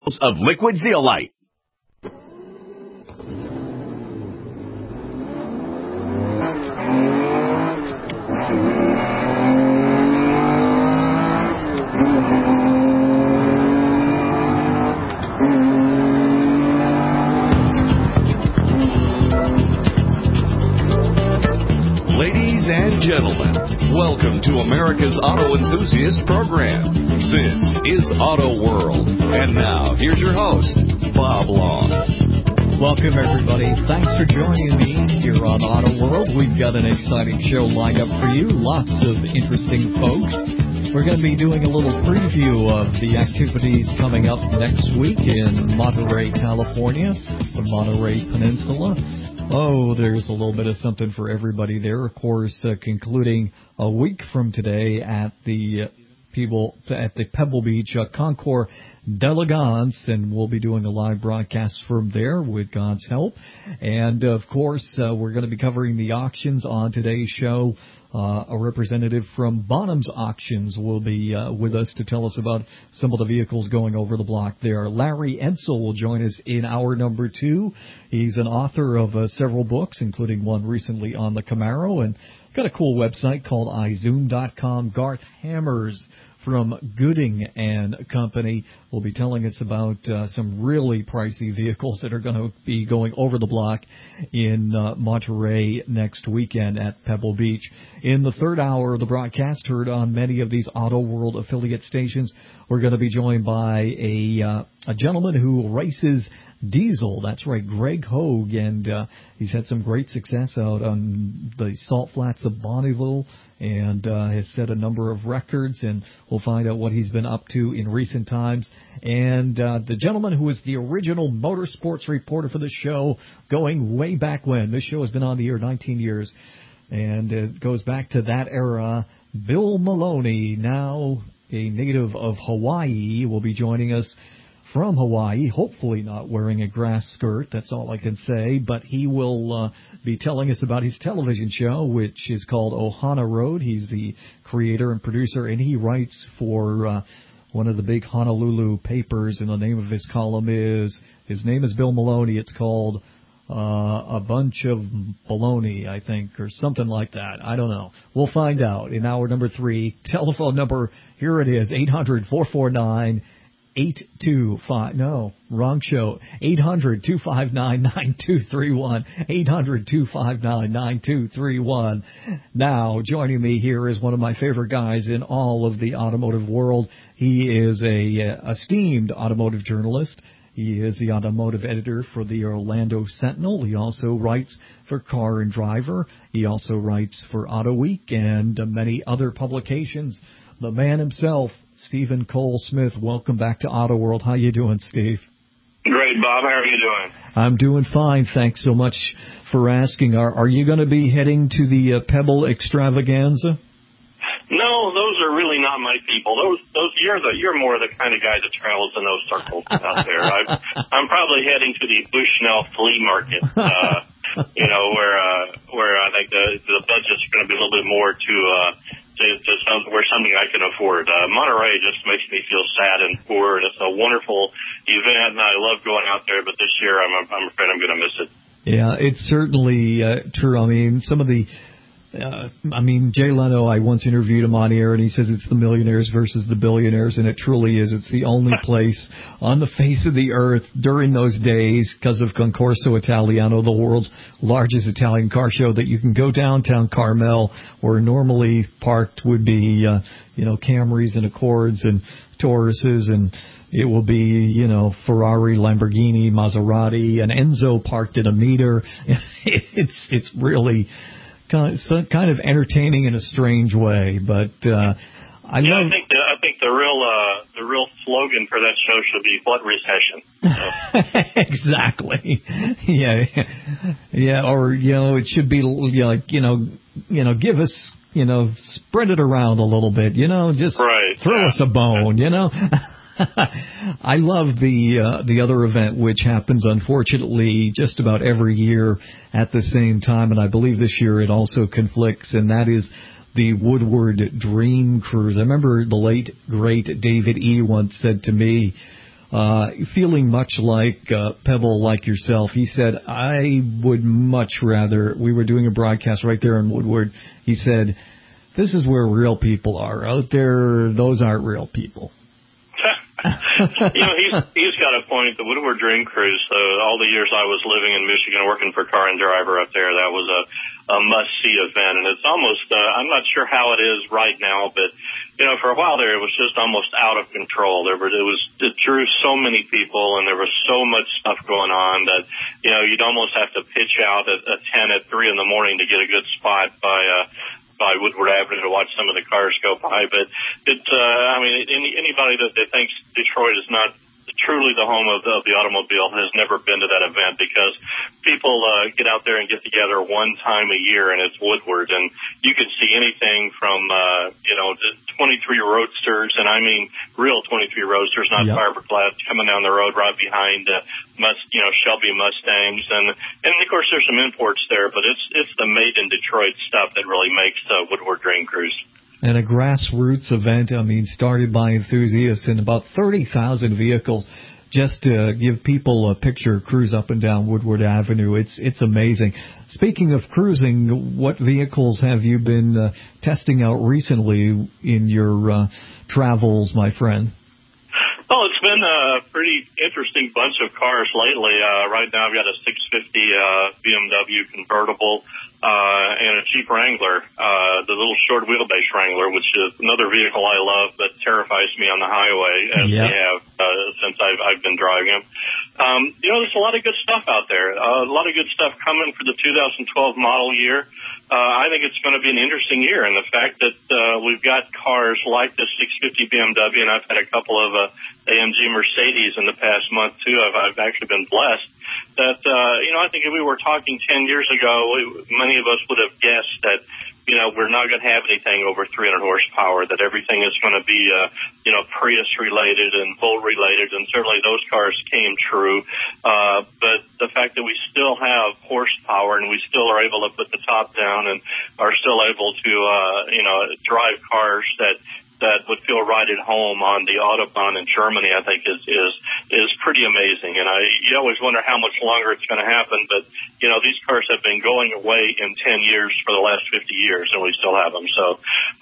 of liquid zeolite. Ladies and gentlemen, welcome to America's Auto Enthusiast Program. This is Auto World. And now, here's your host, Bob Long. Welcome, everybody. Thanks for joining me here on Auto World. We've got an exciting show lined up for you. Lots of interesting folks. We're going to be doing a little preview of the activities coming up next week in Monterey, California, the Monterey Peninsula. Oh, there's a little bit of something for everybody there. Of course, concluding a week from today at the Pebble Beach Concours d'Elegance, and we'll be doing a live broadcast from there with God's help. And, of course, we're going to be covering the auctions on today's show. A representative from Bonham's Auctions will be with us to tell us about some of the vehicles going over the block there. Larry Edsel will join us in hour number 2. He's an author of several books, including one recently on the Camaro, and got a cool website called iZoom.com. Garth Hammers from Gooding and Company will be telling us about some really pricey vehicles that are going to be going over the block in Monterey next weekend at Pebble Beach. In the third hour of the broadcast, heard on many of these Auto World affiliate stations, we're going to be joined by a gentleman who races diesel. That's right, Greg Hogue, and he's had some great success out on the Salt Flats of Bonneville and has set a number of records, and we'll find out what he's been up to in recent times. And the gentleman who was the original motorsports reporter for the show going way back when. This show has been on the air 19 years, and it goes back to that era. Bill Maloney, now a native of Hawaii, will be joining us from Hawaii, hopefully not wearing a grass skirt, that's all I can say, but he will be telling us about his television show, which is called Ohana Road. He's the creator and producer, and he writes for one of the big Honolulu papers, and the name of his column is, his name is Bill Maloney, it's called A Bunch of Baloney, I think, or something like that. I don't know. We'll find out in hour number 3. Telephone number, here it is, 800-449-8255. 825, no, wrong show, 800-259-9231, 800-259-9231. Now, joining me here is one of my favorite guys in all of the automotive world. He is a esteemed automotive journalist. He is the automotive editor for the Orlando Sentinel. He also writes for Car and Driver. He also writes for Auto Week and many other publications. The man himself, Stephen Cole Smith. Welcome back to Auto World. How you doing, Steve? Great, Bob. How are you doing? I'm doing fine. Thanks so much for asking. Are you going to be heading to the Pebble Extravaganza? No, those are really not my people. Those you're more the kind of guy that travels in those circles out there. I'm probably heading to the Bushnell Flea Market. Where I think the budget's going to be a little bit more to where something I can afford. Monterey just makes me feel sad and poor, and it's a wonderful event, and I love going out there, but this year I'm afraid I'm going to miss it. Yeah, it's certainly true. I mean, some of the Jay Leno, I once interviewed him on air, and he says it's the millionaires versus the billionaires, and it truly is. It's the only place on the face of the earth during those days, because of Concorso Italiano, the world's largest Italian car show, that you can go downtown Carmel, where normally parked would be, Camrys and Accords and Tauruses, and it will be, Ferrari, Lamborghini, Maserati, and Enzo parked at a meter. It's really kind of entertaining in a strange way, but I think the real slogan for that show should be "What recession?" Exactly. Yeah. Or it should be give us, spread it around a little bit, just throw us a bone, I love the other event, which happens, unfortunately, just about every year at the same time, and I believe this year it also conflicts, and that is the Woodward Dream Cruise. I remember the late, great David E. once said to me, feeling much like Pebble, like yourself. He said, I would much rather, we were doing a broadcast right there in Woodward. He said, this is where real people are. Out there, those aren't real people. He's got a point. The Woodward Dream Cruise, all the years I was living in Michigan working for Car and Driver up there, that was a must-see event. And it's almost, I'm not sure how it is right now, but, for a while there, it was just almost out of control. It drew so many people, and there was so much stuff going on that, you'd almost have to pitch out at 10 at 3 in the morning to get a good spot by Woodward Avenue to watch some of the cars go by. But anybody that thinks Detroit is not truly the home of the automobile has never been to that event, because people get out there and get together one time a year, and it's Woodward, and you can see anything from 23 roadsters, and I mean real 23 roadsters, not fiberglass, coming down the road right behind Shelby Mustangs, and of course there's some imports there, but it's the made in Detroit stuff that really makes Woodward Dream Cruise. And a grassroots event, started by enthusiasts, and about 30,000 vehicles just to give people a picture, cruise up and down Woodward Avenue. It's amazing. Speaking of cruising, what vehicles have you been testing out recently in your travels, my friend? Well, it's been a pretty interesting bunch of cars lately. Right now I've got a 650 BMW convertible and a Jeep Wrangler, the little short wheelbase Wrangler, which is another vehicle I love but terrifies me on the highway, as they have since I've been driving them. There's a lot of good stuff out there. A lot of good stuff coming for the 2012 model year. I think it's going to be an interesting year, and the fact that we've got cars like the 650 BMW, and I've had a couple of AMG Mercedes in the past month too. I've actually been blessed that I think if we were talking 10 years ago, many of us would have guessed that we're not going to have anything over 300 horsepower, that everything is going to be Prius related and Volt related, and certainly those cars came true. But the fact that we still have horsepower and we still are able to put the top down and are still able to drive cars that would feel right at home on the Autobahn in Germany, I think is pretty amazing. And you always wonder how much longer it's going to happen, but these cars have been going away in 10 years for the last 50 years, and we still have them. So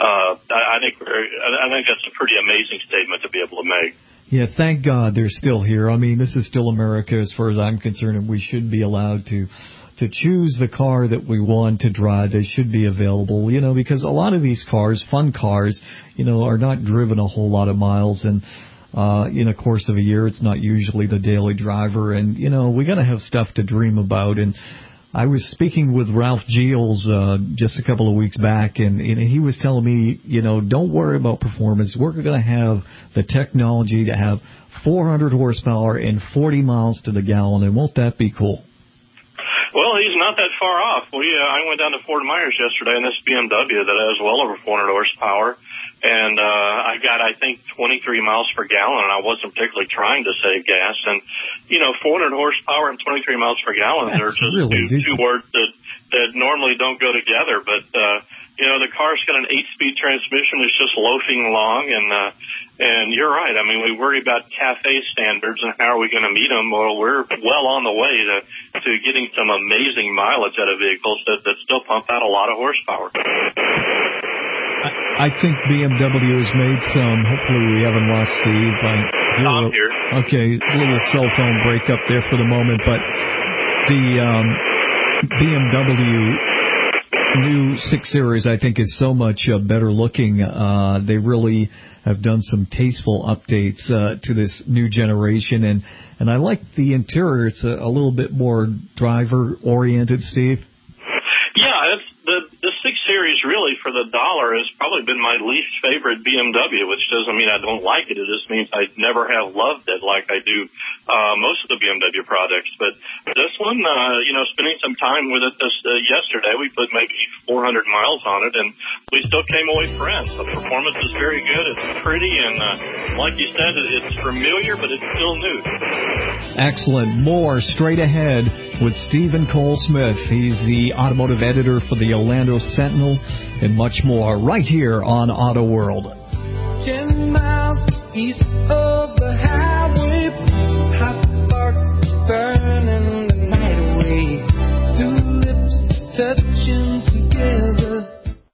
I think that's a pretty amazing statement to be able to make. Yeah, thank God they're still here. This is still America as far as I'm concerned, and we should be allowed to choose the car that we want to drive. They should be available, because a lot of these cars, fun cars, are not driven a whole lot of miles, and in a course of a year, it's not usually the daily driver, and, we got to have stuff to dream about. And I was speaking with Ralph Giles just a couple of weeks back, and he was telling me, don't worry about performance. We're going to have the technology to have 400 horsepower and 40 miles to the gallon, and won't that be cool? Well, he's not that far off. I went down to Fort Myers yesterday in this BMW that has well over 400 horsepower, and I got, I think, 23 miles per gallon, and I wasn't particularly trying to save gas. And 400 horsepower and 23 miles per gallon are just really two words that normally don't go together. But the car's got an 8-speed transmission. It's just loafing along, and you're right. We worry about cafe standards and how are we going to meet them. Well, we're well on the way to getting some amazing mileage out of vehicles that still pump out a lot of horsepower. I think BMW has made some. Hopefully we haven't lost Steve. I'm here. Okay, a little cell phone break up there for the moment, but the BMW new 6 Series, I think, is so much better looking. They really have done some tasteful updates to this new generation, and I like the interior. It's a little bit more driver-oriented, Steve. Yeah, the 6 Series really for the dollar has probably been my least favorite BMW, which doesn't mean I don't like it. It just means I never have loved it like I do most of the BMW products. But this one, spending some time with it yesterday, we put maybe 400 miles on it, and we still came away friends. The performance is very good. It's pretty, and like you said, it's familiar, but it's still new. Excellent. More straight ahead with Stephen Cole Smith. He's the automotive editor for the Orlando Sentinel, and much more right here on Auto World. 10 miles east of the highway.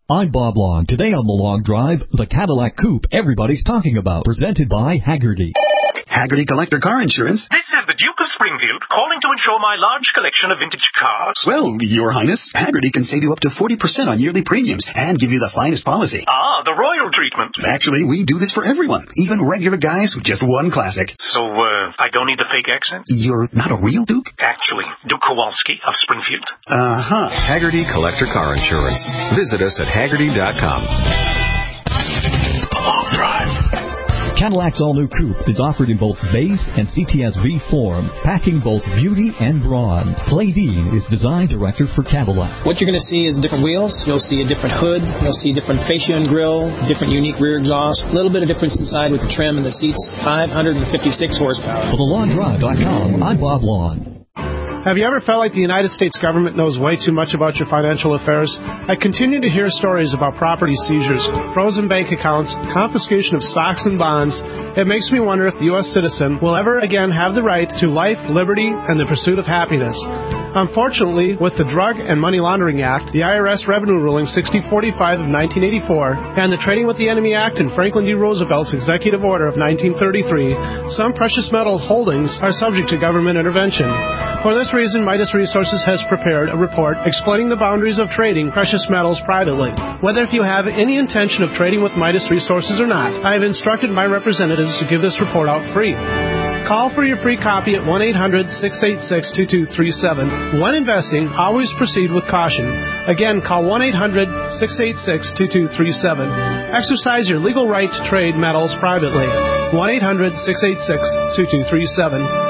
I'm Bob Long. Today on The Long Drive, the Cadillac Coupe everybody's talking about, presented by Hagerty. Hagerty Collector Car Insurance. This is the Duke of Springfield calling to insure my large collection of vintage cars. Well, Your Highness, Hagerty can save you up to 40% on yearly premiums and give you the finest policy. Ah, the royal treatment. Actually, we do this for everyone, even regular guys with just one classic. So, I don't need the fake accent? You're not a real Duke? Actually, Duke Kowalski of Springfield. Uh-huh. Hagerty Collector Car Insurance. Visit us at Hagerty.com. The Long Drive. Cadillac's all-new Coupe is offered in both base and CTS-V form, packing both beauty and brawn. Clay Dean is design director for Cadillac. What you're going to see is different wheels. You'll see a different hood. You'll see different fascia and grille, different unique rear exhaust. A little bit of difference inside with the trim and the seats. 556 horsepower. For TheLongDrive.com, I'm Bob Long. Have you ever felt like the United States government knows way too much about your financial affairs? I continue to hear stories about property seizures, frozen bank accounts, confiscation of stocks and bonds. It makes me wonder if the U.S. citizen will ever again have the right to life, liberty, and the pursuit of happiness. Unfortunately, with the Drug and Money Laundering Act, the IRS Revenue Ruling 6045 of 1984, and the Trading with the Enemy Act and Franklin D. Roosevelt's Executive Order of 1933, some precious metal holdings are subject to government intervention. For this reason, Midas Resources has prepared a report explaining the boundaries of trading precious metals privately. Whether if you have any intention of trading with Midas Resources or not, I have instructed my representatives to give this report out free. Call for your free copy at 1-800-686-2237. When investing, always proceed with caution. Again, call 1-800-686-2237. Exercise your legal right to trade metals privately. 1-800-686-2237.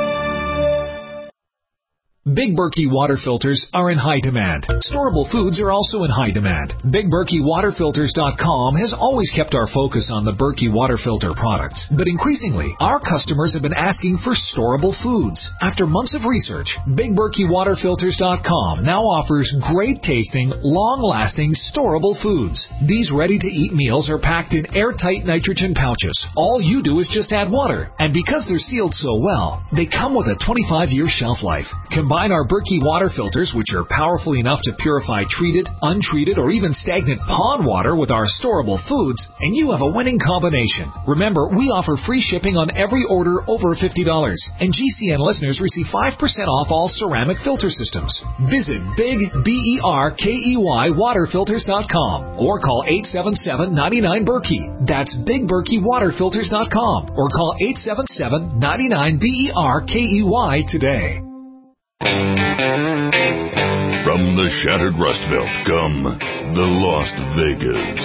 Big Berkey water filters are in high demand. Storable foods are also in high demand. BigBerkeyWaterFilters.com has always kept our focus on the Berkey water filter products. But increasingly, our customers have been asking for storable foods. After months of research, BigBerkeyWaterFilters.com now offers great tasting, long-lasting, storable foods. These ready-to-eat meals are packed in airtight nitrogen pouches. All you do is just add water. And because they're sealed so well, they come with a 25-year shelf life. Combine our Berkey water filters, which are powerful enough to purify treated, untreated, or even stagnant pond water with our storable foods, and you have a winning combination. Remember, we offer free shipping on every order over $50, and GCN listeners receive 5% off all ceramic filter systems. Visit BigBerkeyWaterFilters.com or call 877-99-BERKEY. That's BigBerkeyWaterFilters.com or call 877-99-BERKEY today. From the shattered Rust Belt come the Las Vegas.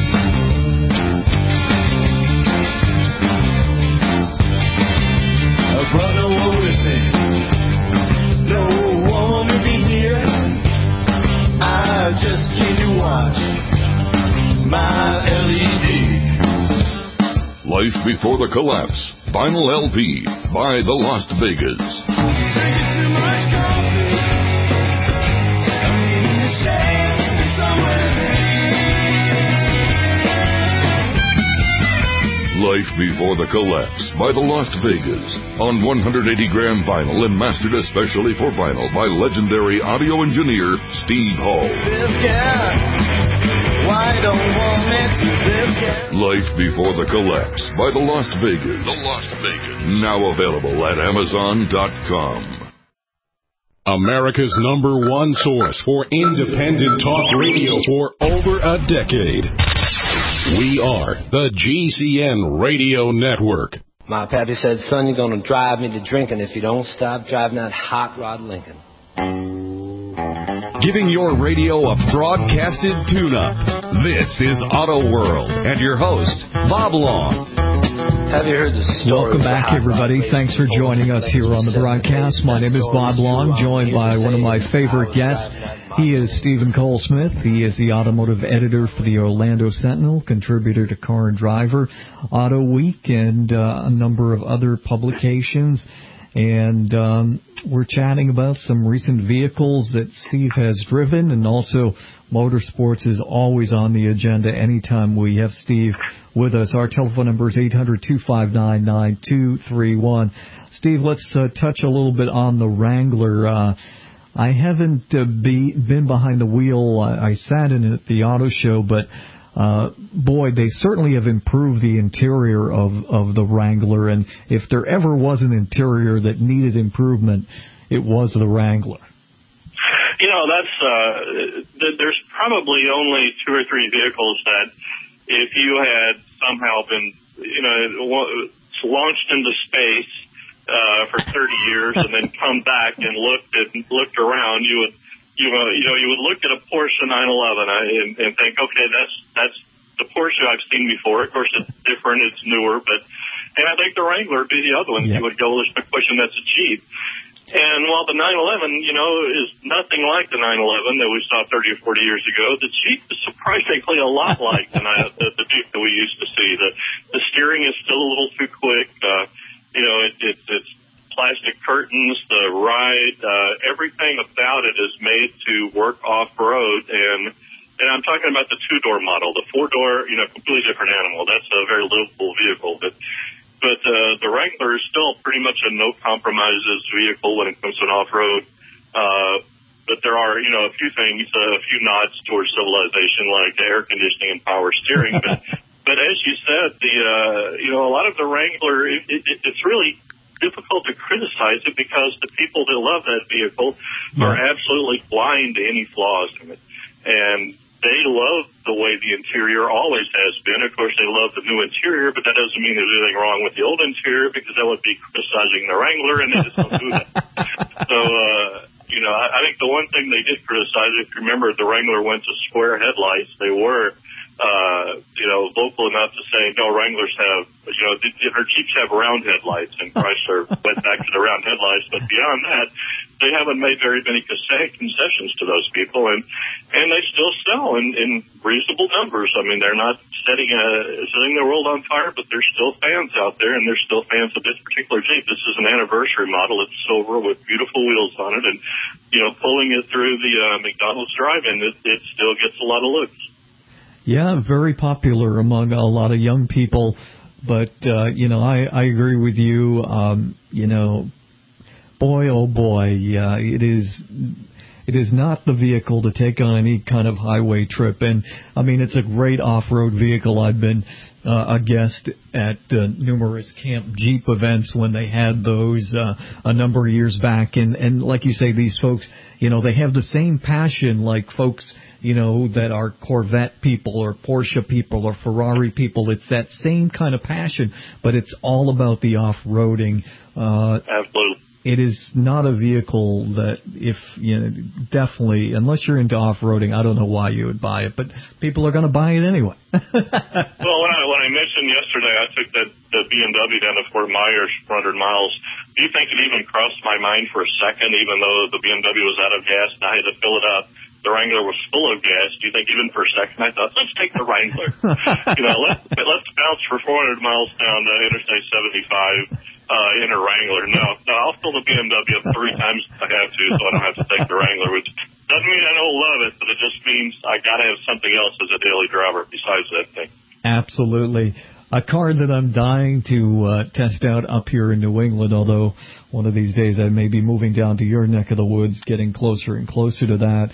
Brother, with me. No one to be here. I just came to watch my LED. Life Before the Collapse, Vinyl LP by the Las Vegas. Life Before the Collapse by the Las Vegas on 180-gram vinyl and mastered especially for vinyl by legendary audio engineer Steve Hall. Life Before the Collapse by the Las Vegas. The Las Vegas. Now available at Amazon.com. America's #1 source for independent talk radio for over a decade. We are the GCN Radio Network. My pappy said, son, you're going to drive me to drinking if you don't stop driving that hot rod Lincoln. Giving your radio a broadcasted tune-up. This is Auto World and your host, Bob Long. Have you heard the story? Welcome back, everybody. Thanks for joining us here on the broadcast. My name is Bob Long, joined by one of my favorite guests. He is Stephen Cole Smith. He is the automotive editor for the Orlando Sentinel, contributor to Car and Driver, Auto Week, and a number of other publications. And we're chatting about some recent vehicles that Steve has driven, and also motorsports is always on the agenda anytime we have Steve with us. Our telephone number is 800-259-9231. Steve, let's touch a little bit on the Wrangler. I haven't been behind the wheel. I sat in it at the auto show, but boy, they certainly have improved the interior of the Wrangler. And if there ever was an interior that needed improvement, it was the Wrangler. You know, there's probably only 2 or 3 vehicles that if you had somehow been, launched into space for 30 years and then come back and looked around, you would look at a Porsche 911 and think, okay, that's the Porsche I've seen before. Of course, it's different, it's newer, and I think the Wrangler would be the other one. Yeah. You would go, there's no question that's a Jeep. And while the 911, is nothing like the 911 that we saw 30 or 40 years ago, the Jeep is surprisingly a lot like the Jeep that we used to see. The steering is still a little too quick. It's plastic curtains, the ride, everything about it is made to work off-road. And I'm talking about the 2-door model. The 4-door, completely different animal. That's a very livable vehicle. But the Wrangler is still pretty much a no-compromises vehicle when it comes to an off-road. But there are, a few things, a few nods towards civilization, like air conditioning and power steering. But as you said, a lot of the Wrangler, it's really difficult to criticize it because the people that love that vehicle are absolutely blind to any flaws in it. And they love the way the interior always has been. Of course, they love the new interior, but that doesn't mean there's anything wrong with the old interior because that would be criticizing the Wrangler, and they just don't do that. So, I think the one thing they did criticize, if you remember, the Wrangler went to square headlights. They were, vocal enough to say, no, Wranglers have, or Jeeps have round headlights, and Chrysler went back to the round headlights. But beyond that, they haven't made very many concessions to those people, and they still sell in reasonable numbers. I mean, they're not setting the world on fire, but there's still fans out there, and there's still fans of this particular Jeep. This is an anniversary model. It's silver with beautiful wheels on it, and pulling it through the McDonald's drive-in, it still gets a lot of looks. Yeah, very popular among a lot of young people, but I agree with you. Boy, oh boy, it is not the vehicle to take on any kind of highway trip. And I mean, it's a great off-road vehicle. I've been a guest at numerous Camp Jeep events when they had those a number of years back. And like you say, these folks, they have the same passion like folks, that are Corvette people or Porsche people or Ferrari people. It's that same kind of passion, but it's all about the off-roading. Absolutely. It is not a vehicle that definitely, unless you're into off-roading, I don't know why you would buy it, but people are going to buy it anyway. Well, when I mentioned yesterday, I took the BMW down to Fort Myers, 400 miles. Do you think it even crossed my mind for a second, even though the BMW was out of gas and I had to fill it up? The Wrangler was full of gas. Do you think even for a second I thought, let's take the Wrangler? Let's bounce for 400 miles down to Interstate 75 in a Wrangler. No, I'll fill the BMW up 3 times if I have to, so I don't have to take the Wrangler, which doesn't mean I don't love it, but it just means I got to have something else as a daily driver besides that thing. Absolutely. A car that I'm dying to test out up here in New England, although one of these days I may be moving down to your neck of the woods, getting closer and closer to that,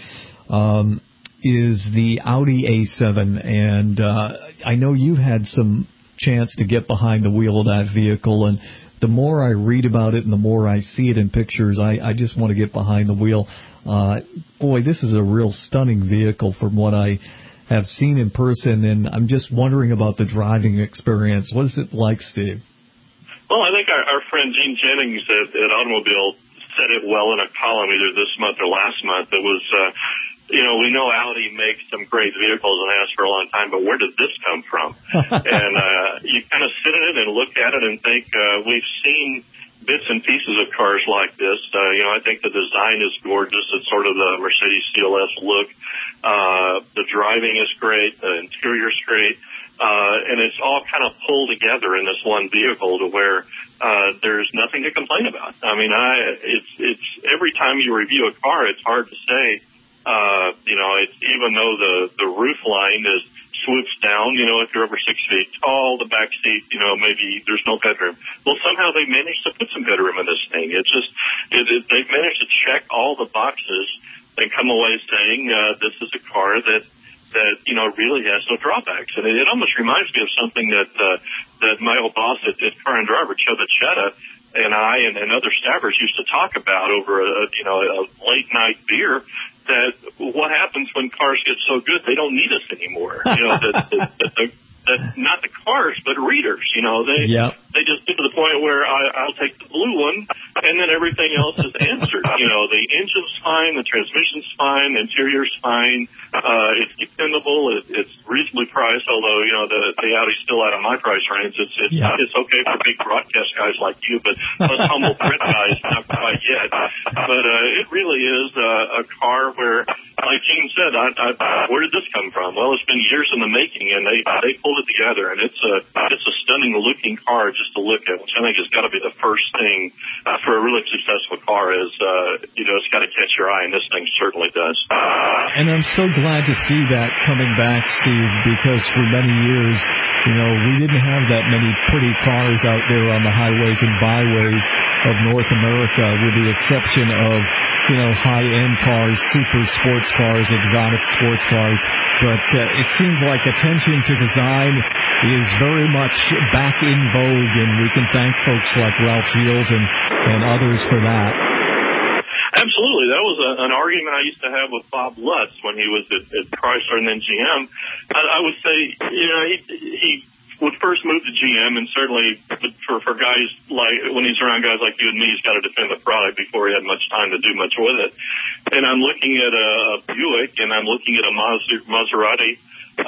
is the Audi A7. And I know you've had some chance to get behind the wheel of that vehicle, and the more I read about it and the more I see it in pictures, I just want to get behind the wheel. Boy, this is a real stunning vehicle from what I have seen in person, and I'm just wondering about the driving experience. What is it like, Steve? Well, I think our friend Gene Jennings at Automobile said it well in a column either this month or last month. It was, we know Audi makes some great vehicles and has for a long time, but where did this come from? And you kind of sit in it and look at it and think, we've seen bits and pieces of cars like this. I think the design is gorgeous. It's sort of the Mercedes CLS look. The driving is great. The interior's great. And it's all kind of pulled together in this one vehicle to where there's nothing to complain about. I mean, it's every time you review a car, it's hard to say, it's even though the roof line is swoops down, if you're over 6 feet tall, the back seat, maybe there's no bedroom. Well, somehow they managed to put some bedroom in this thing. They've managed to check all the boxes and come away saying, this is a car that really has no drawbacks. And it almost reminds me of something that my old boss at Car and Driver, Chubba Chetta, and I and other staffers used to talk about over a late night beer, that what happens when cars get so good they don't need us anymore. Not the cars, but readers. They just get to the point where I'll take the blue one, and then everything else is answered. The engine's fine, the transmission's fine, the interior's fine. It's dependable. It's reasonably priced, although the Audi's still out of my price range. It's okay for big broadcast guys like you, but us humble print guys, not quite yet. But it really is a car where, like Gene said, where did this come from? Well, it's been years in the making, and they pulled it together, and it's a stunning looking car just to look at, which I think has got to be the first thing for a really successful car is, it's got to catch your eye, and this thing certainly does. And I'm so glad to see that coming back, Steve, because for many years, we didn't have that many pretty cars out there on the highways and byways of North America, with the exception of, high-end cars, super sports cars, exotic sports cars. But it seems like attention to design is very much back in vogue, and we can thank folks like Ralph Gilles and others for that. Absolutely. That was an argument I used to have with Bob Lutz when he was at Chrysler and then GM. I would say, he would first move to GM, and certainly for guys like, when he's around guys like you and me, he's got to defend the product before he had much time to do much with it. And I'm looking at a Buick, and I'm looking at a Maserati,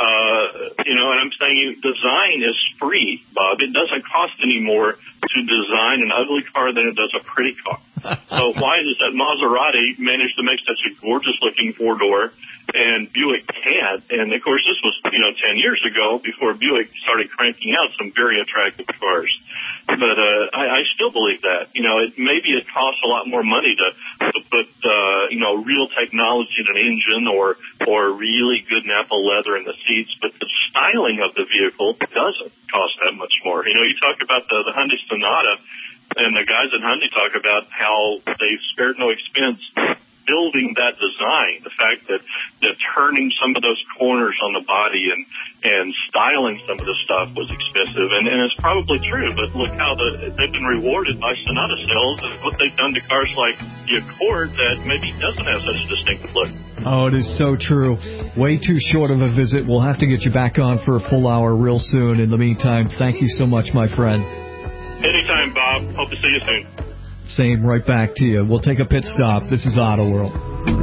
and I'm saying design is free, Bob. It doesn't cost any more to design an ugly car than it does a pretty car. So why does that Maserati manage to make such a gorgeous-looking four-door, and Buick can't? And, of course, this was, 10 years ago before Buick started cranking out some very attractive cars. But I still believe that. Maybe it costs a lot more money to put, real technology in an engine or really good Napa leather in the seats, but the styling of the vehicle doesn't cost that much more. You talk about the Hyundai Sonata, and the guys at Hyundai talk about how they've spared no expense building that design. The fact that turning some of those corners on the body and styling some of the stuff was expensive, and it's probably true, but look how they've been rewarded by Sonata sales and what they've done to cars like the Accord that maybe doesn't have such a distinctive look. Oh, it is so true. Way too short of a visit. We'll have to get you back on for a full hour real soon. In the meantime, thank you so much, my friend. Anytime, Bob. Hope to see you soon. Same, right back to you. We'll take a pit stop. This is Auto World.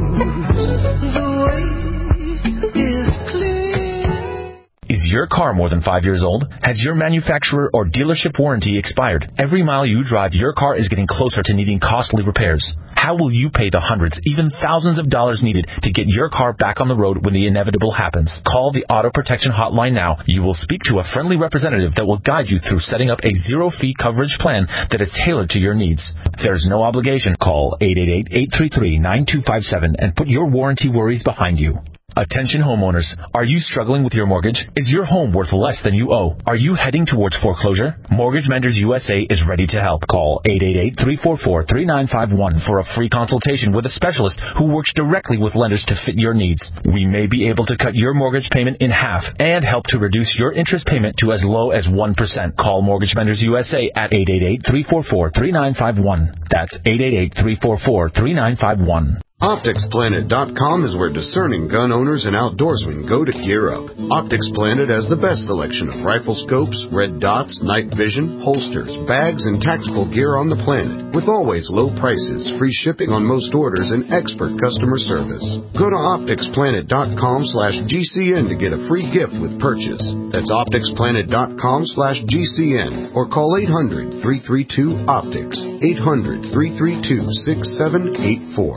Is your car more than 5 years old? Has your manufacturer or dealership warranty expired? Every mile you drive, your car is getting closer to needing costly repairs. How will you pay the hundreds, even thousands of dollars needed to get your car back on the road when the inevitable happens? Call the Auto Protection Hotline now. You will speak to a friendly representative that will guide you through setting up a zero-fee coverage plan that is tailored to your needs. There's no obligation. Call 888-833-9257 and put your warranty worries behind you. Attention homeowners, are you struggling with your mortgage? Is your home worth less than you owe? Are you heading towards foreclosure? Mortgage Menders USA is ready to help. Call 888-344-3951 for a free consultation with a specialist who works directly with lenders to fit your needs. We may be able to cut your mortgage payment in half and help to reduce your interest payment to as low as 1%. Call Mortgage Menders USA at 888-344-3951. That's 888-344-3951. OpticsPlanet.com is where discerning gun owners and outdoorsmen go to gear up. Optics Planet has the best selection of rifle scopes, red dots, night vision, holsters, bags, and tactical gear on the planet, with always low prices, free shipping on most orders, and expert customer service. Go to OpticsPlanet.com/GCN to get a free gift with purchase. That's OpticsPlanet.com/GCN or call 800-332-OPTICS, 800-332-6784. Hi, this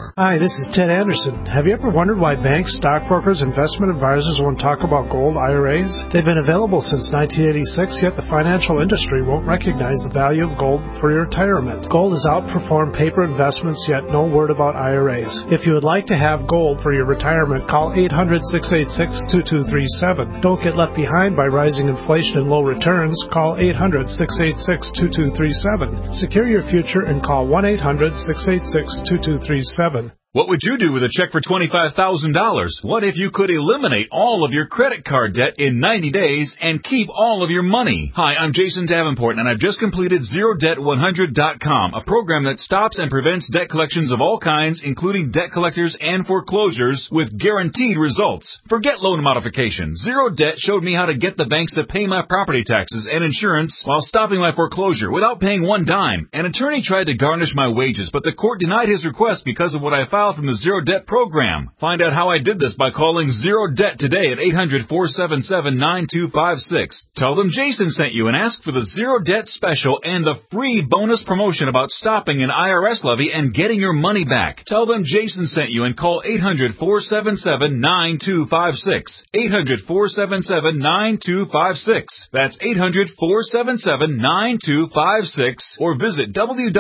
this is Ted Anderson. Have you ever wondered why banks, stockbrokers, investment advisors won't talk about gold IRAs? They've been available since 1986, yet the financial industry won't recognize the value of gold for your retirement. Gold has outperformed paper investments, yet no word about IRAs. If you would like to have gold for your retirement, call 800-686-2237. Don't get left behind by rising inflation and low returns. Call 800-686-2237. Secure your future and call 1-800-686-2237. What would you do with a check for $25,000? What if you could eliminate all of your credit card debt in 90 days and keep all of your money? Hi, I'm Jason Davenport, and I've just completed ZeroDebt100.com, a program that stops and prevents debt collections of all kinds, including debt collectors and foreclosures, with guaranteed results. Forget loan modification. Zero Debt showed me how to get the banks to pay my property taxes and insurance while stopping my foreclosure without paying one dime. An attorney tried to garnish my wages, but the court denied his request because of what I filed from the Zero Debt program. Find out how I did this by calling Zero Debt today at 800-477-9256. Tell them Jason sent you and ask for the Zero Debt special and the free bonus promotion about stopping an IRS levy and getting your money back. Tell them Jason sent you and call 800-477-9256. 800-477-9256. That's 800-477-9256 or visit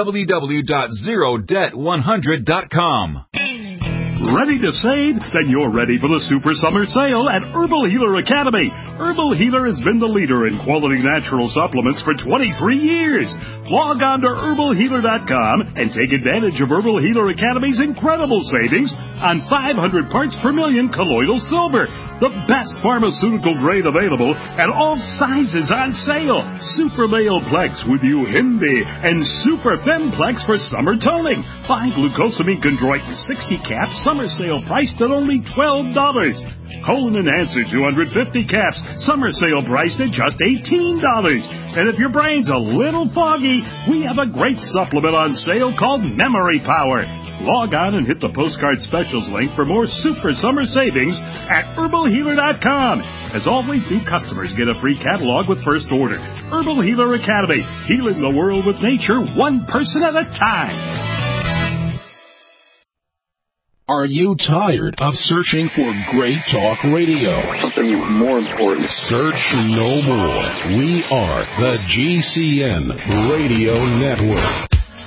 www.zerodebt100.com. Ready to save? Then you're ready for the Super Summer Sale at Herbal Healer Academy. Herbal Healer has been the leader in quality natural supplements for 23 years. Log on to herbalhealer.com and take advantage of Herbal Healer Academy's incredible savings on 500 parts per million colloidal silver, the best pharmaceutical grade available at all sizes on sale. Super Male Plex with Uhimbi and Super Femplex for summer toning. Buy glucosamine chondroitin 60 caps, summer sale priced at only $12. Colon Enhancer 250 caps, summer sale priced at just $18. And if your brain's a little foggy, we have a great supplement on sale called Memory Power. Log on and hit the postcard specials link for more super summer savings at herbalhealer.com. As always, new customers get a free catalog with first order. Herbal Healer Academy, healing the world with nature one person at a time. Are you tired of searching for great talk radio? Something more important. Search no more. We are the GCN Radio Network.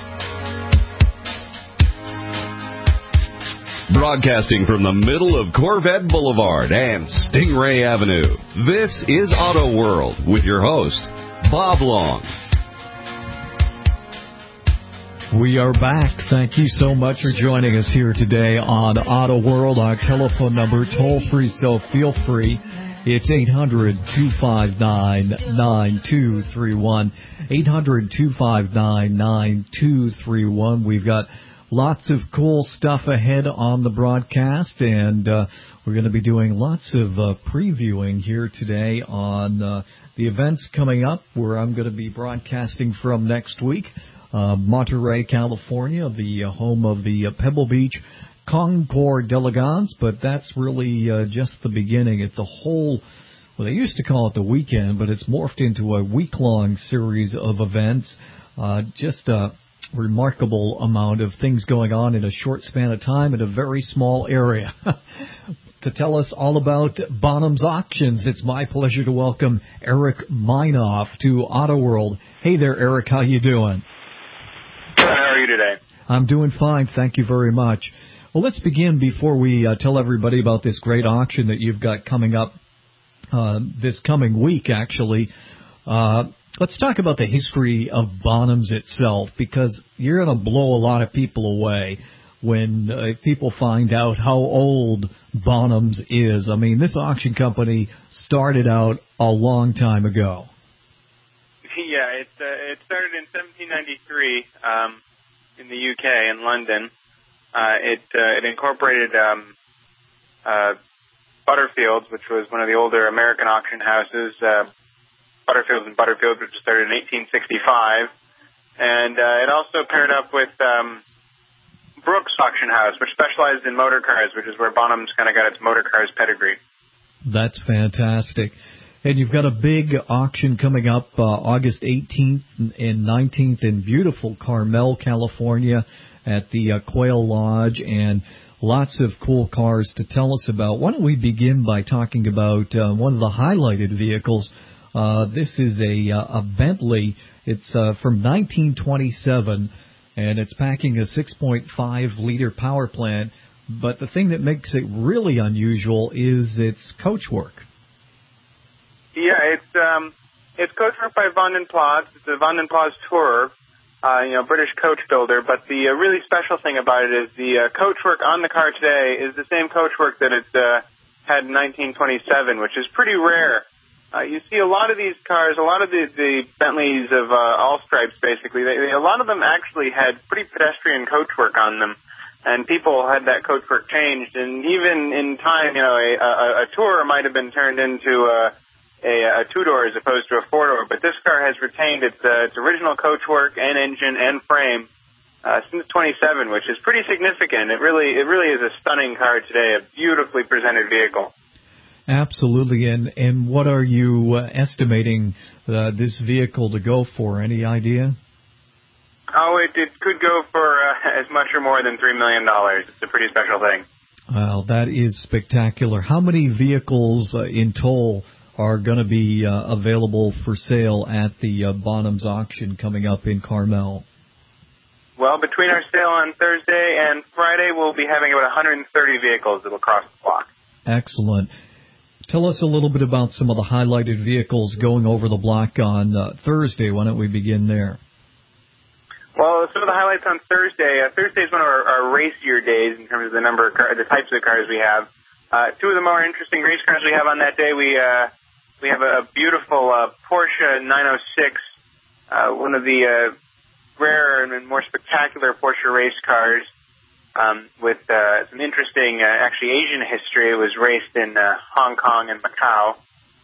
Broadcasting from the middle of Corvette Boulevard and Stingray Avenue, this is Auto World with your host, Bob Long. We are back. Thank you so much for joining us here today on Auto World. Our telephone number, toll free, so feel free. It's 800-259-9231. 800-259-9231. We've got lots of cool stuff ahead on the broadcast, and we're going to be doing lots of previewing here today on the events coming up where I'm going to be broadcasting from next week. Monterey, California, the home of the Pebble Beach Concours d'Elegance, but that's really just the beginning. It's a whole, well, they used to call it the weekend, but it's morphed into a week-long series of events. Just a remarkable amount of things going on in a short span of time in a very small area. To tell us all about Bonham's Auctions, it's my pleasure to welcome Eric Meinhof to Auto World. Hey there, Eric. How you doing? How are you today? I'm doing fine. Thank you very much. Well, let's begin before we tell everybody about this great auction that you've got coming up this coming week, actually. Let's talk about the history of Bonham's itself, because you're going to blow a lot of people away when people find out how old Bonham's is. I mean, this auction company started out a long time ago. Yeah, it started in 1793 in the UK, in London. It incorporated Butterfields, which was one of the older American auction houses, Butterfields and Butterfields, which started in 1865. And it also paired up with Brooks Auction House, which specialized in motor cars, which is where Bonham's kind of got its motor cars pedigree. That's fantastic. And you've got a big auction coming up August 18th and 19th in beautiful Carmel, California at the Quail Lodge, and lots of cool cars to tell us about. Why don't we begin by talking about one of the highlighted vehicles. This is a Bentley. It's from 1927, and it's packing a 6.5-liter power plant. But the thing that makes it really unusual is its coachwork. Yeah, it's coachwork by Van den Plas. It's a Van den Plas Tourer, British coach builder. But the really special thing about it is the coachwork on the car today is the same coachwork that it had in 1927, which is pretty rare. You see a lot of these cars, a lot of the Bentleys of all stripes, basically, a lot of them actually had pretty pedestrian coachwork on them. And people had that coachwork changed. And even in time, a Tourer might have been turned into a two-door as opposed to a four-door, but this car has retained its original coachwork and engine and frame since 27, which is pretty significant. It really is a stunning car today, a beautifully presented vehicle. Absolutely, and what are you estimating this vehicle to go for? Any idea? Oh, it could go for as much or more than $3 million. It's a pretty special thing. Well, that is spectacular. How many vehicles in total are going to be available for sale at the Bonhams auction coming up in Carmel? Well, between our sale on Thursday and Friday, we'll be having about 130 vehicles that will cross the block. Excellent. Tell us a little bit about some of the highlighted vehicles going over the block on Thursday. Why don't we begin there? Well, some of the highlights on Thursday. Thursday is one of our racier days in terms of the number of the types of cars we have. Two of the more interesting race cars we have on that day, we have a beautiful Porsche 906, one of the rare and more spectacular Porsche race cars with some interesting, actually Asian history. It was raced in Hong Kong and Macau,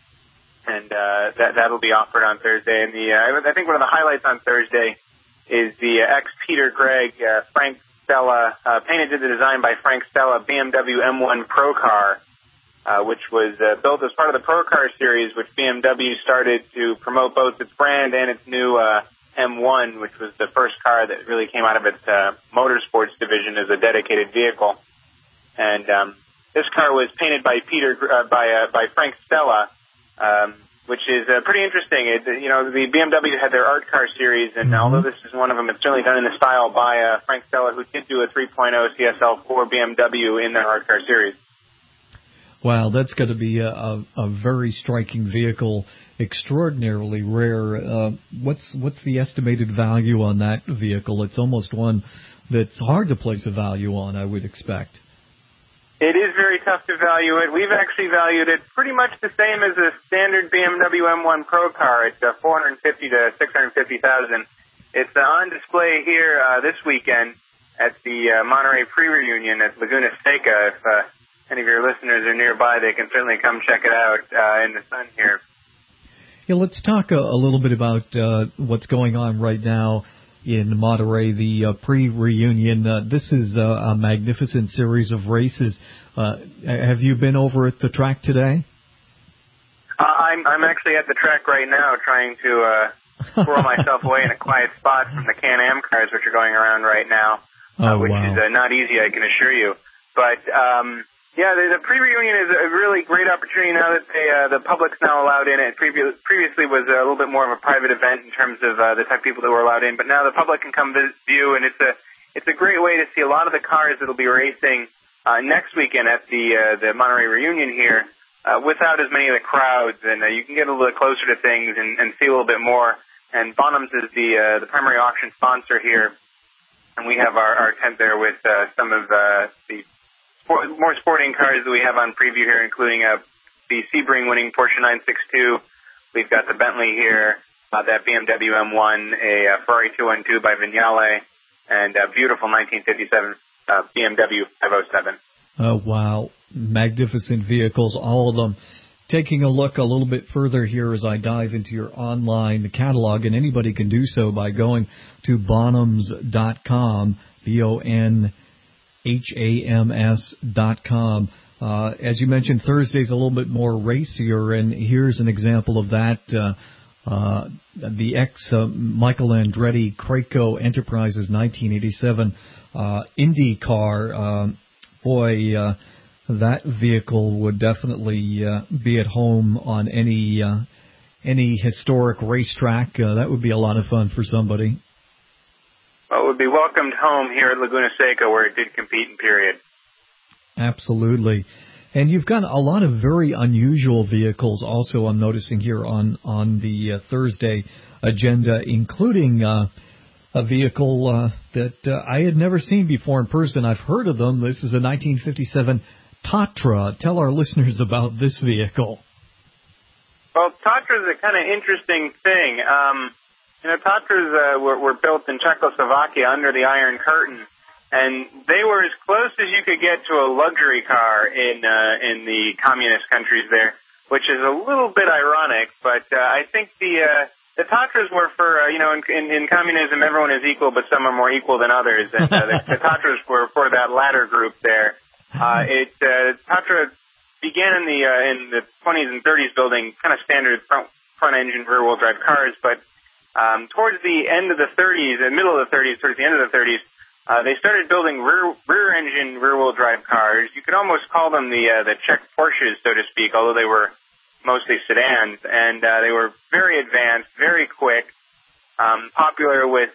and that'll be offered on Thursday. And I think one of the highlights on Thursday is the ex-Peter Gregg Frank Stella, painted to the design by Frank Stella, BMW M1 Pro car, which was built as part of the Pro Car series, which BMW started to promote both its brand and its new M1, which was the first car that really came out of its motorsports division as a dedicated vehicle. And this car was painted by by Frank Stella, which is pretty interesting. The BMW had their Art Car series, and although this is one of them, it's certainly done in the style by Frank Stella, who did do a 3.0 CSL4 BMW in their Art Car series. Wow, that's got to be a very striking vehicle, extraordinarily rare. What's the estimated value on that vehicle? It's almost one that's hard to place a value on, I would expect. It is very tough to value it. We've actually valued it pretty much the same as a standard BMW M1 Pro car. It's $450,000 to $650,000. It's on display here this weekend at the Monterey Pre-Reunion at Laguna Seca. If any of your listeners are nearby, they can certainly come check it out in the sun here. Yeah, let's talk a little bit about what's going on right now in Monterey, the pre-reunion. This is a magnificent series of races. Have you been over at the track today? I'm actually at the track right now trying to squirrel myself away in a quiet spot from the Can-Am cars which are going around right now, which is not easy, I can assure you. But yeah, the pre-reunion is a really great opportunity now that the public's now allowed in. It previously was a little bit more of a private event in terms of the type of people that were allowed in, but now the public can come view, and it's a great way to see a lot of the cars that'll be racing next weekend at the Monterey Reunion here without as many of the crowds, and you can get a little bit closer to things and see a little bit more. And Bonhams is the primary auction sponsor here, and we have our tent there with some of the more sporting cars that we have on preview here, including the Sebring-winning Porsche 962. We've got the Bentley here, that BMW M1, a Ferrari 212 by Vignale, and a beautiful 1957 BMW 507. Oh, wow. Magnificent vehicles, all of them. Taking a look a little bit further here as I dive into your online catalog, and anybody can do so by going to bonhams.com, HAMS.com. As you mentioned, Thursday's a little bit more racier, and here's an example of that. The Michael Andretti Craco Enterprises 1987 Indy car. That vehicle would definitely be at home on any historic racetrack. That would be a lot of fun for somebody. Well, it would be welcomed home here at Laguna Seca, where it did compete in period. Absolutely. And you've got a lot of very unusual vehicles also, I'm noticing here on the Thursday agenda, including a vehicle that I had never seen before in person. I've heard of them. This is a 1957 Tatra. Tell our listeners about this vehicle. Well, Tatras is a kind of interesting thing. Tatras were built in Czechoslovakia under the Iron Curtain. And they were as close as you could get to a luxury car in the communist countries there, which is a little bit ironic. But I think the Tatras were for in communism everyone is equal, but some are more equal than others. And the Tatras were for that latter group there. Tatra began in the 20s and 30s building kind of standard front engine rear wheel drive cars, but towards the end of the 30s, middle of the 30s, towards the end of the 30s. They started building rear-engine, rear-wheel drive cars. You could almost call them the Czech Porsches, so to speak, although they were mostly sedans. And they were very advanced, very quick, popular with,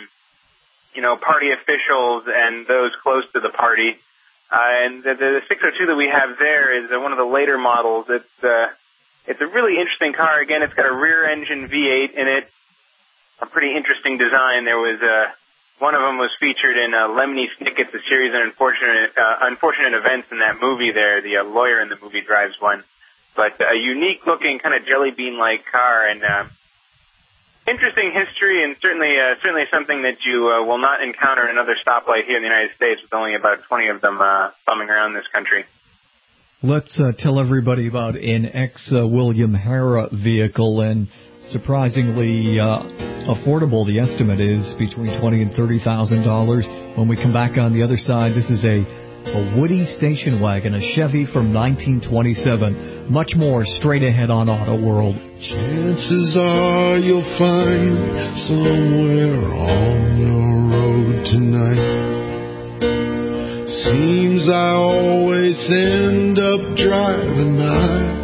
party officials and those close to the party. And the 602 that we have there is one of the later models. It's a really interesting car. Again, it's got a rear-engine V8 in it, a pretty interesting design. There was one of them was featured in Lemony Snicket's A Series of Unfortunate Events in that movie there. The lawyer in the movie drives one. But a unique-looking, kind of jelly bean-like car, and interesting history, and certainly something that you will not encounter in another stoplight here in the United States, with only about 20 of them bumming around this country. Let's tell everybody about an ex-William Harrah vehicle, and surprisingly affordable. The estimate is between $20,000 and $30,000. When we come back on the other side, this is a Woody station wagon, a Chevy from 1927. Much more straight ahead on Auto World. Chances are you'll find somewhere on your road tonight. Seems I always end up driving by.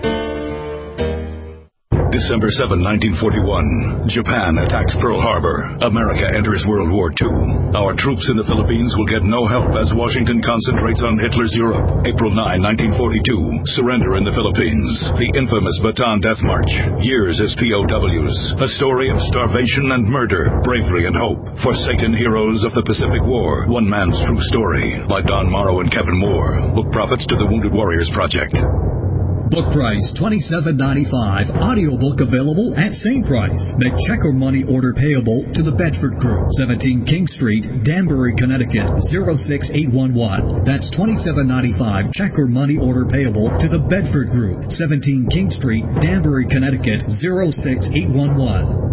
December 7, 1941, Japan attacks Pearl Harbor. America enters World War II. Our troops in the Philippines will get no help as Washington concentrates on Hitler's Europe. April 9, 1942, surrender in the Philippines. The infamous Bataan Death March. Years as POWs. A story of starvation and murder, bravery and hope. Forsaken heroes of the Pacific War. One man's true story. By Don Morrow and Kevin Moore. Book profits to the Wounded Warriors Project. Book price $27.95. Audiobook available at same price. Make check or money order payable to the Bedford Group, 17 King Street, Danbury, Connecticut, 06811. That's $27.95. Check or money order payable to the Bedford Group, 17 King Street, Danbury, Connecticut, 06811.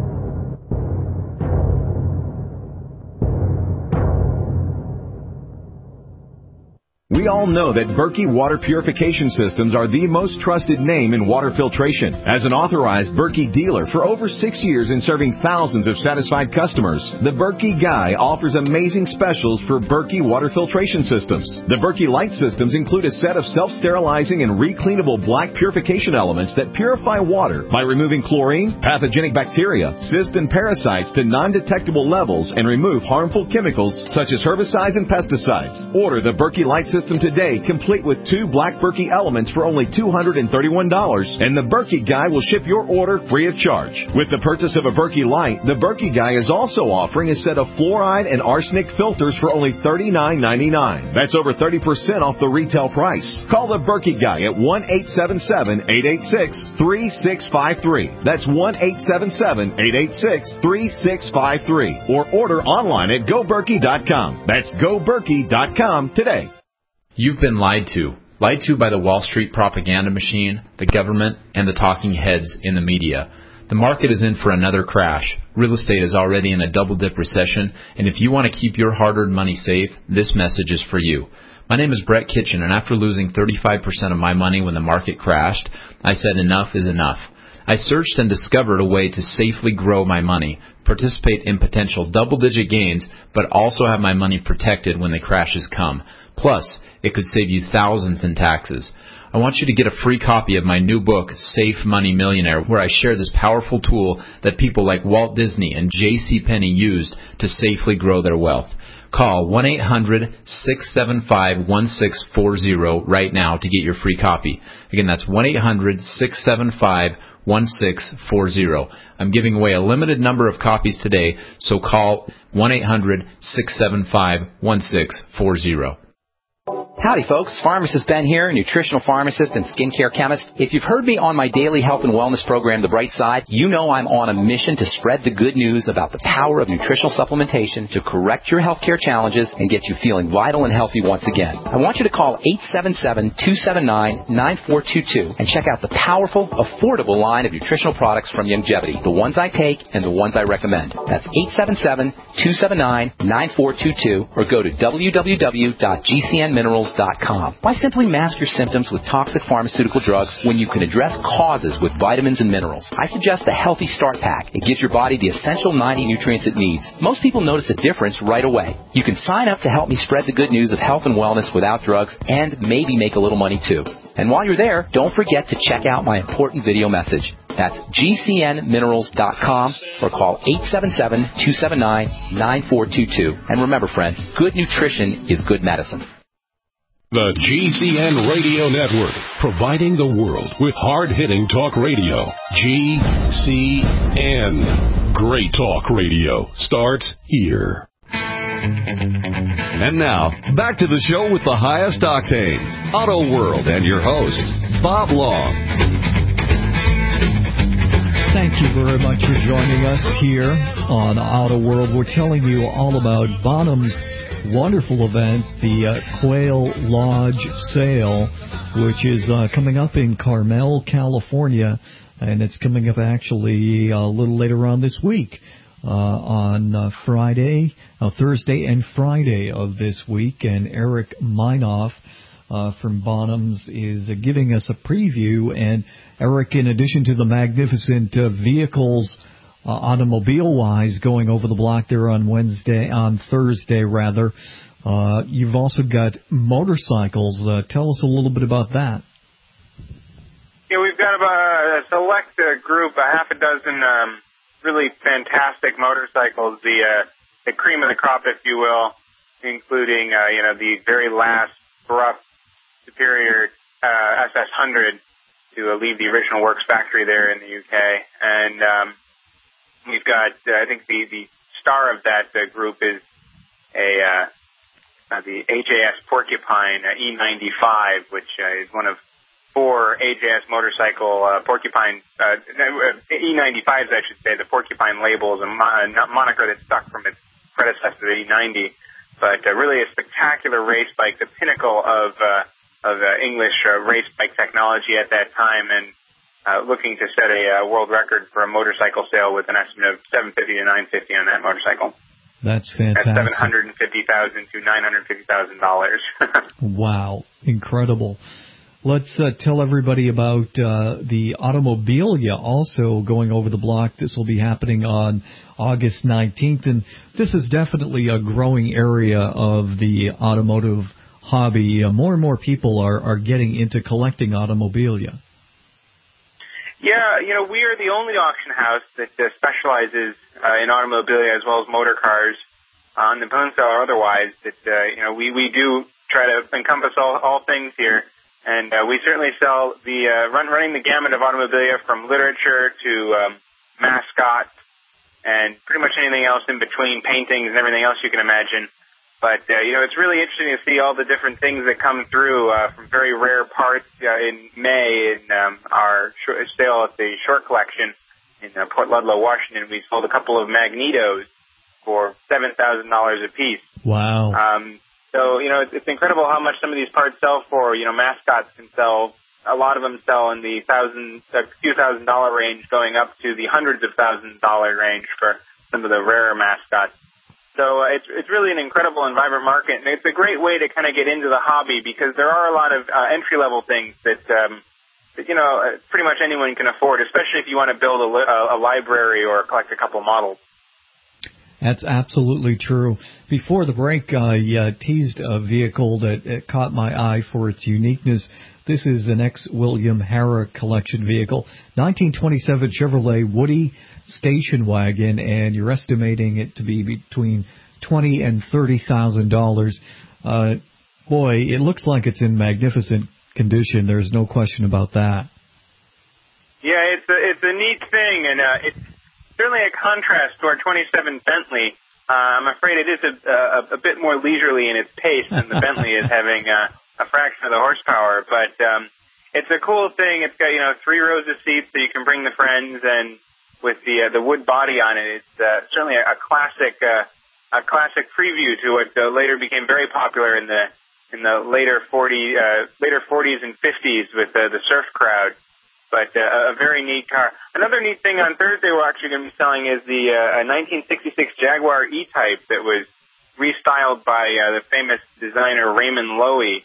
We all know that Berkey Water Purification Systems are the most trusted name in water filtration. As an authorized Berkey dealer for over 6 years and serving thousands of satisfied customers, the Berkey Guy offers amazing specials for Berkey Water Filtration Systems. The Berkey Light Systems include a set of self-sterilizing and recleanable black purification elements that purify water by removing chlorine, pathogenic bacteria, cysts, and parasites to non-detectable levels and remove harmful chemicals such as herbicides and pesticides. Order the Berkey Light System today, complete with 2 black Berkey elements for only $231, and the Berkey Guy will ship your order free of charge. With the purchase of a Berkey Light, the Berkey Guy is also offering a set of fluoride and arsenic filters for only $39.99. That's over 30% off the retail price. Call the Berkey Guy at 1-877-886-3653. That's 1-877-886-3653. Or order online at GoBerkey.com. That's GoBerkey.com today. You've been lied to. Lied to by the Wall Street propaganda machine, the government, and the talking heads in the media. The market is in for another crash. Real estate is already in a double-dip recession, and if you want to keep your hard-earned money safe, this message is for you. My name is Brett Kitchen, and after losing 35% of my money when the market crashed, I said enough is enough. I searched and discovered a way to safely grow my money, participate in potential double-digit gains, but also have my money protected when the crashes come. Plus, it could save you thousands in taxes. I want you to get a free copy of my new book, Safe Money Millionaire, where I share this powerful tool that people like Walt Disney and J.C. Penney used to safely grow their wealth. Call 1-800-675-1640 right now to get your free copy. Again, that's 1-800-675-1640. I'm giving away a limited number of copies today, so call 1-800-675-1640. Howdy, folks. Pharmacist Ben here, nutritional pharmacist and skincare chemist. If you've heard me on my daily health and wellness program, The Bright Side, you know I'm on a mission to spread the good news about the power of nutritional supplementation to correct your healthcare challenges and get you feeling vital and healthy once again. I want you to call 877-279-9422 and check out the powerful, affordable line of nutritional products from Youngevity, the ones I take and the ones I recommend. That's 877-279-9422 or go to www.gcnminerals.com. Why simply mask your symptoms with toxic pharmaceutical drugs when you can address causes with vitamins and minerals? I suggest the Healthy Start Pack. It gives your body the essential 90 nutrients it needs. Most people notice a difference right away. You can sign up to help me spread the good news of health and wellness without drugs and maybe make a little money too. And while you're there, don't forget to check out my important video message. That's gcnminerals.com or call 877-279-9422. And remember, friends, good nutrition is good medicine. The GCN Radio Network, providing the world with hard-hitting talk radio. GCN. Great talk radio starts here. And now, back to the show with the highest octanes, Auto World, and your host, Bob Long. Thank you very much for joining us here on Auto World. We're telling you all about Bonham's wonderful event, the Quail Lodge Sale, which is coming up in Carmel, California, and it's coming up actually a little later on this week on Thursday and Friday of this week. And Eric Meinhof from Bonham's is giving us a preview. And Eric, in addition to the magnificent vehicles automobile-wise going over the block there on Thursday, you've also got motorcycles. Tell us a little bit about that. Yeah, we've got about a select group, a half a dozen really fantastic motorcycles, the cream of the crop, if you will, including the very last rough Superior SS100 to leave the original works factory there in the UK, and we've got, I think the star of that group is the AJS Porcupine E95, which is one of 4 AJS motorcycle Porcupine E95s, I should say. The Porcupine label is a moniker that stuck from its predecessor, the E90, but really a spectacular race bike, the pinnacle of English race bike technology at that time, and looking to set a world record for a motorcycle sale with an estimate of $750 to $950 on that motorcycle. That's fantastic. That's $750,000 to $950,000. Wow, incredible. Let's tell everybody about the Automobilia also going over the block. This will be happening on August 19th, and this is definitely a growing area of the automotive hobby. More and more people are getting into collecting Automobilia. Yeah, we are the only auction house that specializes in automobilia as well as motor cars, on the phone sale or otherwise. That we do try to encompass all things here, and we certainly sell the running the gamut of automobilia from literature to mascots and pretty much anything else in between, paintings and everything else you can imagine. But, it's really interesting to see all the different things that come through from very rare parts in May in our sale at the Short Collection in Port Ludlow, Washington. We sold a couple of Magnetos for $7,000 a piece. Wow. So, it's incredible how much some of these parts sell for. Mascots can sell a lot of them sell in the few $1,000 range, going up to the hundreds of $1,000 range for some of the rarer mascots. So it's really an incredible and vibrant market, and it's a great way to kind of get into the hobby because there are a lot of entry-level things that pretty much anyone can afford, especially if you want to build a library or collect a couple models. That's absolutely true. Before the break, I teased a vehicle that caught my eye for its uniqueness. This is an ex-William Harrah collection vehicle, 1927 Chevrolet Woody station wagon, and you're estimating it to be between $20,000 and $30,000. Boy, it looks like it's in magnificent condition. There's no question about that. Yeah, it's a neat thing, and it's certainly a contrast to our 27 Bentley. I'm afraid it is a bit more leisurely in its pace than the Bentley is, having a fraction of the horsepower. But it's a cool thing. It's got 3 rows of seats so you can bring the friends, and with the wood body on it, it's certainly a classic preview to what later became very popular in the later 40s and 50s with the surf crowd. But a very neat car. Another neat thing on Thursday we're actually going to be selling is the 1966 Jaguar E-Type that was restyled by the famous designer Raymond Loewy.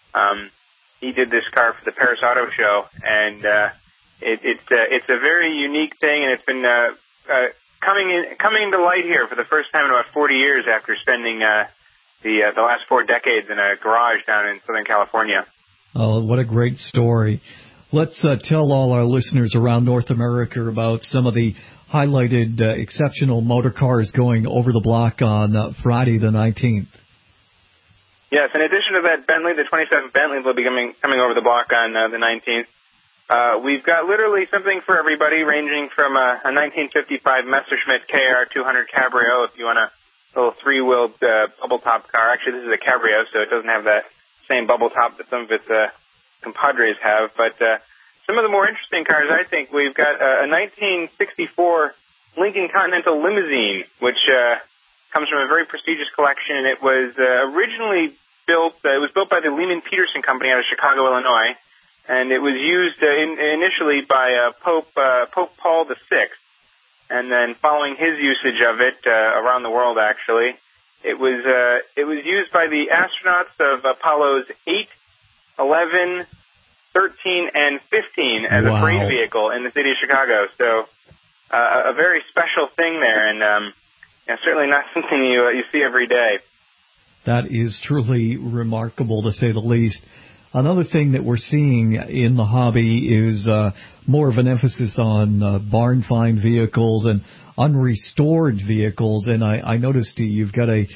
He did this car for the Paris Auto Show, and it's a very unique thing, and it's been coming to light here for the first time in about 40 years after spending the last 4 decades in a garage down in Southern California. Oh, what a great story. Let's tell all our listeners around North America about some of the highlighted exceptional motor cars going over the block on Friday the 19th. Yes, in addition to that Bentley, the 27 Bentley will be coming over the block on the 19th. We've got literally something for everybody, ranging from a 1955 Messerschmitt KR 200 Cabrio, if you want a little 3-wheeled bubble top car. Actually, this is a Cabrio, so it doesn't have that same bubble top that some of its compadres have. But some of the more interesting cars, I think, we've got a 1964 Lincoln Continental Limousine, which comes from a very prestigious collection. It was originally built, it was built by the Lehman Peterson Company out of Chicago, Illinois, and it was used initially by Pope Paul VI, and then following his usage of it around the world, actually, it was used by the astronauts of Apollos 8, 11, 13, and 15 as a parade vehicle in the city of Chicago. So a very special thing there, and certainly not something you see every day. That is truly remarkable, to say the least. Another thing that we're seeing in the hobby is more of an emphasis on barn find vehicles and unrestored vehicles. And I noticed you've got a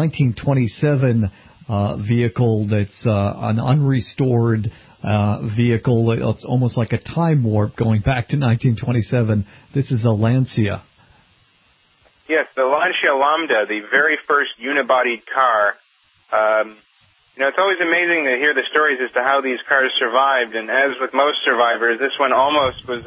1927 vehicle that's an unrestored vehicle. It's almost like a time warp going back to 1927. This is a Lancia. Yes, the Lancia Lambda, the very first unibodied car. It's always amazing to hear the stories as to how these cars survived, and as with most survivors, this one almost was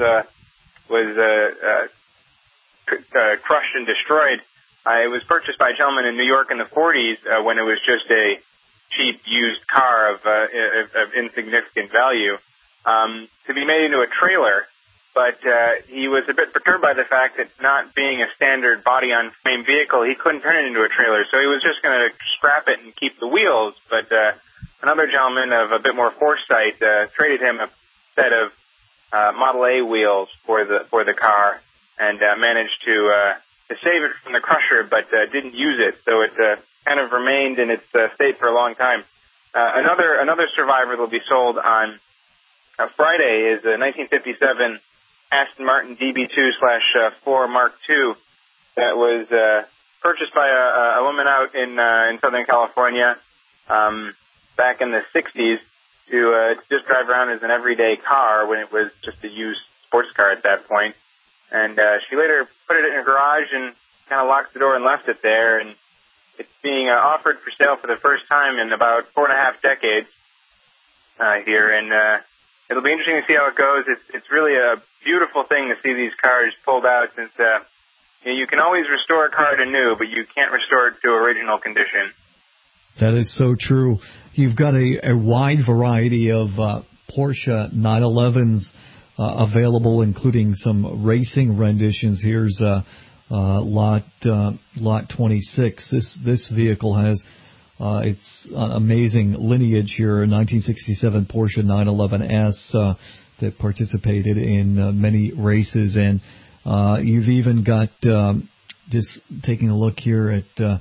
crushed and destroyed. It was purchased by a gentleman in New York in the 40s when it was just a cheap used car of insignificant value to be made into a trailer. But he was a bit perturbed by the fact that not being a standard body-on-frame vehicle, he couldn't turn it into a trailer. So he was just going to scrap it and keep the wheels. But another gentleman of a bit more foresight traded him a set of Model A wheels for the car and managed to save it from the crusher, but didn't use it. So it kind of remained in its state for a long time. Another survivor that will be sold on Friday is a 1957 Aston Martin DB2/4 Mark II that was purchased by a woman out in Southern California back in the 60s to just drive around as an everyday car when it was just a used sports car at that point. And she later put it in her garage and kind of locked the door and left it there. And it's being offered for sale for the first time in about 4.5 decades here. And it'll be interesting to see how it goes. It's really a beautiful thing to see these cars pulled out, since you can always restore a car to new, but you can't restore it to original condition. That is so true. You've got a wide variety of Porsche 911s available, including some racing renditions. Here's lot 26. This vehicle has its amazing lineage here, a 1967 Porsche 911S that participated in many races, and you've even got just taking a look here at the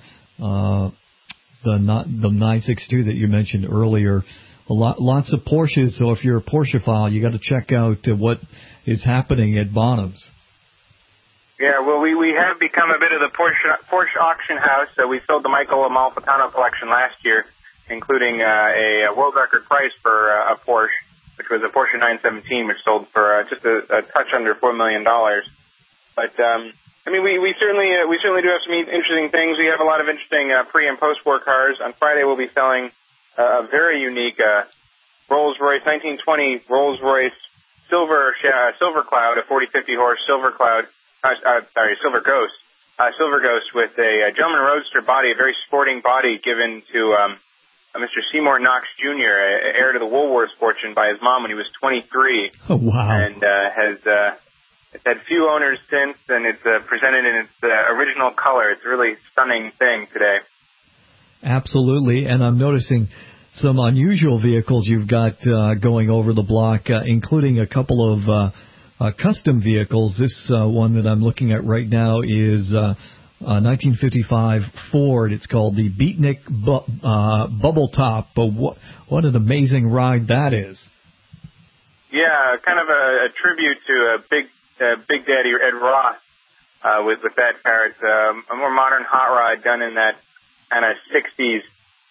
962 that you mentioned earlier. Lots of Porsches, so if you're a Porsche-phile, you got to check out what is happening at Bonham's. Yeah, well, we have become a bit of the Porsche auction house. We sold the Michael Amalfitano collection last year, including a world record price for a Porsche, which was a Porsche 917, which sold for just a touch under $4 million. But I mean, we certainly do have some interesting things. We have a lot of interesting pre and post war cars. On Friday, we'll be selling a very unique Rolls-Royce 1920 Rolls-Royce Silver Cloud, a 4050 horse Silver Cloud. Silver Ghost. Silver Ghost with a Gentleman Roadster body, a very sporting body given to Mr. Seymour Knox Jr., heir to the Woolworths fortune by his mom when he was 23. Oh, wow. And it's had few owners since, and it's presented in its original color. It's a really stunning thing today. Absolutely, and I'm noticing some unusual vehicles you've got going over the block, including a couple of custom vehicles. This one that I'm looking at right now is a 1955 Ford. It's called the Beatnik Bubble Top. But what an amazing ride that is! Yeah, kind of a tribute to Big Daddy Ed Ross with that car. It's a more modern hot rod done in that kind of 60s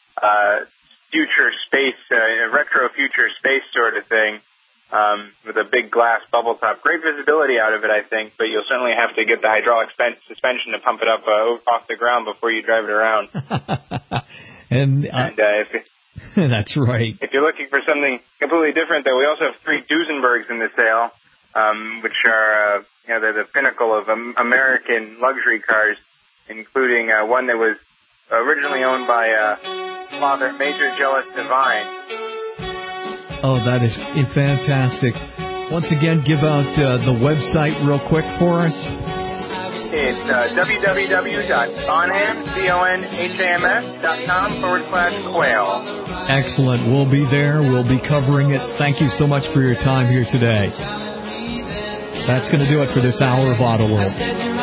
future space, retro future space sort of thing. With a big glass bubble top. Great visibility out of it, I think, but you'll certainly have to get the hydraulic suspension to pump it up off the ground before you drive it around. and if that's right. If you're looking for something completely different, though, we also have 3 Duesenbergs in the sale, which are they're the pinnacle of American luxury cars, including one that was originally owned by Father Major Jealous Divine. Oh, that is fantastic. Once again, give out the website real quick for us. It's www.bonhams.com/quail. Excellent. We'll be there. We'll be covering it. Thank you so much for your time here today. That's going to do it for this hour of Auto World.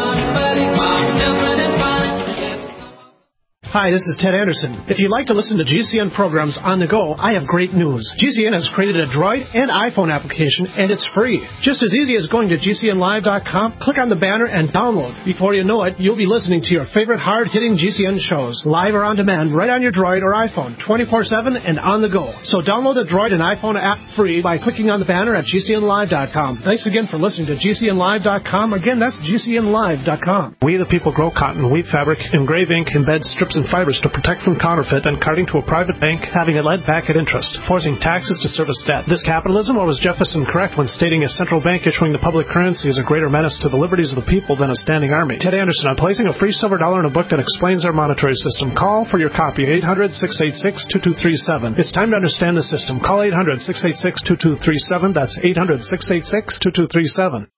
Hi, this is Ted Anderson. If you'd like to listen to GCN programs on the go, I have great news. GCN has created a Droid and iPhone application, and it's free. Just as easy as going to GCNlive.com, click on the banner, and download. Before you know it, you'll be listening to your favorite hard-hitting GCN shows, live or on demand, right on your Droid or iPhone, 24/7 and on the go. So download the Droid and iPhone app free by clicking on the banner at GCNlive.com. Thanks again for listening to GCNlive.com. Again, that's GCNlive.com. We the people grow cotton, weave fabric, engrave ink, embed strips and fibers to protect from counterfeit and carting to a private bank, having it lent back at interest, forcing taxes to service debt. This capitalism, or was Jefferson correct when stating a central bank issuing the public currency is a greater menace to the liberties of the people than a standing army? Ted Anderson, I'm placing a free silver dollar in a book that explains our monetary system. Call for your copy, 800-686-2237. It's time to understand the system. Call 800-686-2237. That's 800-686-2237.